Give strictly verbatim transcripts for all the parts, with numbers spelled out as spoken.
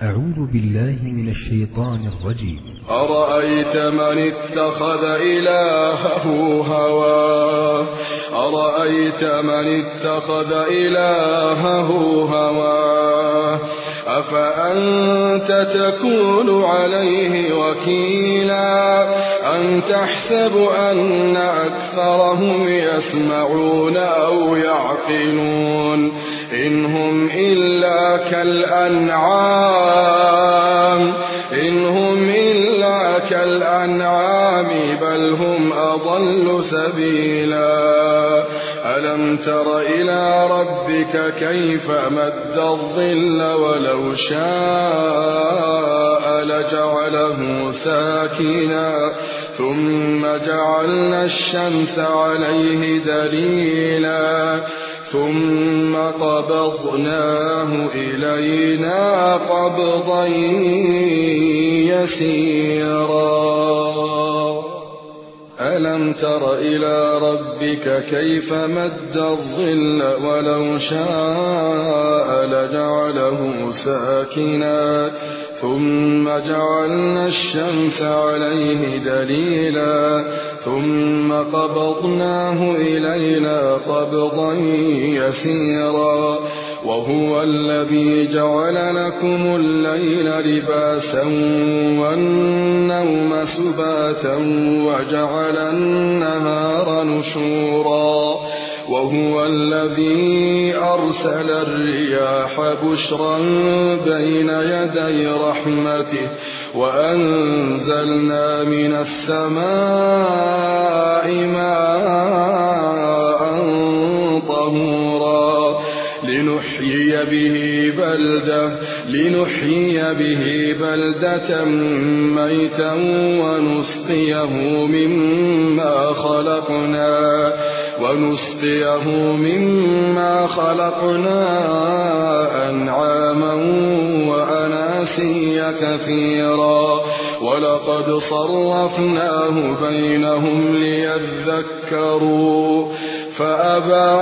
أعوذ بالله من الشيطان الرجيم. أرأيت من اتخذ إلهه هواه أرأيت من اتخذ إلهه هواه أفأنت تكون عليه وكيلا أم تحسب أن أكثرهم يسمعون أو يعقلون إن هم إلا كالأنعام إن هم إلا كالأنعام بل هم أضل سبيلا ألم تر إلى ربك كيف مد الظل ولو شاء لجعله ساكنا ثم جعلنا الشمس عليه دليلا ثم قبضناه إلينا قبضا يسيرا ألم تر إلى ربك كيف مد الظل ولو شاء لجعله ساكنا ثم جعلنا الشمس عليه دليلا ثم قبضناه إلينا قبضا يسيرا وهو الذي جعل لكم الليل لباسا والنوم سباتا وجعل النهار نشورا وهو الذي أرسل الرياح بشرا بين يدي رحمته وأنزلنا من السماء ماء طهورا لنحيي به بلدة لنحيي به بلدة ميتا ونسقيه مما خلقنا ونسقيه مما خلقنا أنعاما وأناسيا كثيرا ولقد صرفناه بينهم ليذكروا فأبى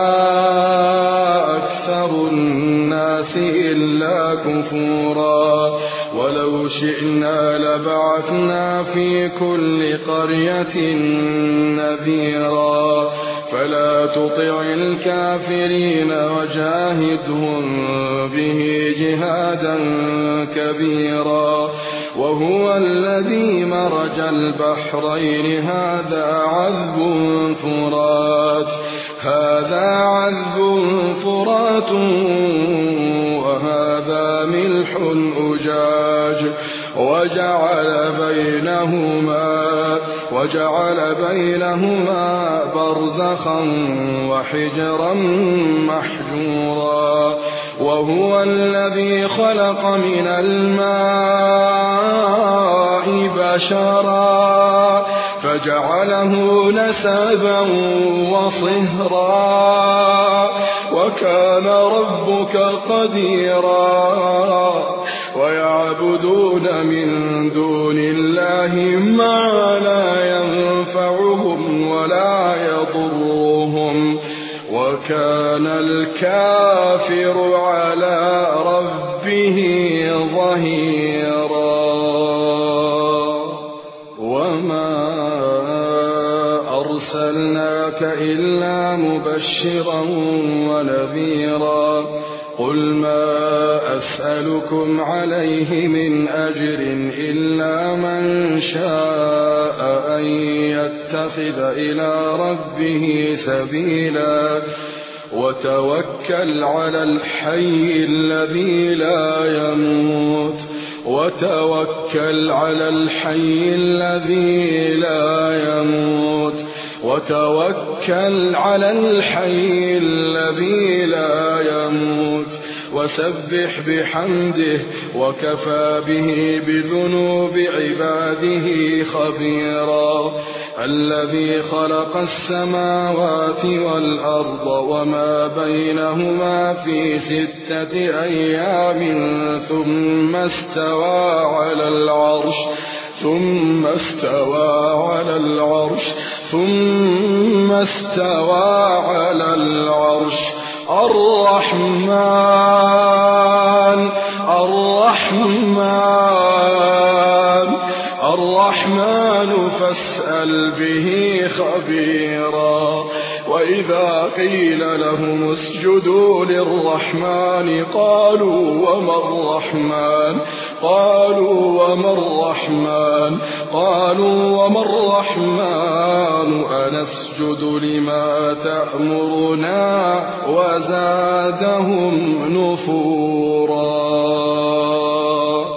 أكثر الناس إلا كفورا ولو شئنا لبعثنا في كل قرية نذيرا فلا تطع الكافرين وجاهدهم به جهادا كبيرا وهو الذي مرج البحرين هذا عذب فرات هذا عذب فرات وهذا ملح أجاج وجعل بينهما وجعل بينهما برزخا وحجرا محجورا وهو الذي خلق من الماء بشرا فجعله نسبا وصهرا وكان ربك قديرا ويعبدون من دون الله ما لا ينفعهم ولا يضرهم وكان الكافر على ربه ظهيرا وما أرسلناك إلا مبشرا ونذيرا قل ما أسألكم عليه من أجر إلا من شاء أن يتخذ إلى ربه سبيلا وتوكل على الحي الذي لا يموت وتوكل على الحي الذي لا يموت وتوكل على الحي الذي لا يموت وسبح بحمده وكفى به بذنوب عباده خبيرا الذي خلق السماوات والأرض وما بينهما في ستة أيام ثم استوى على العرش ثم استوى على العرش ثم استوى على العرش الرحمن الرحمن الرحمن الرحمن فاسأل به خبيرا. وإذا قيل لهم اسجدوا للرحمن قالوا وما الرحمن قالوا وما الرحمن قالوا وما الرحمن أنسجد لما تأمرنا وزادهم نفورا.